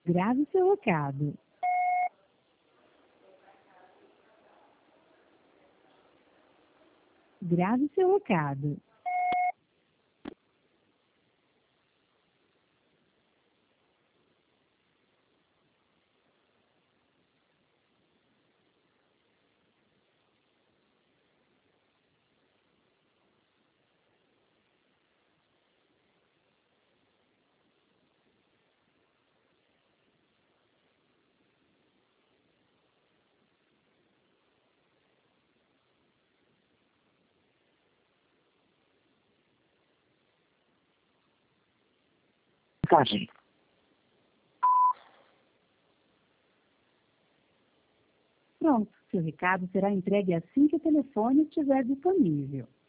Grave seu recado. Grave seu recado. Mensagem. Pronto, seu recado será entregue assim que o telefone estiver disponível.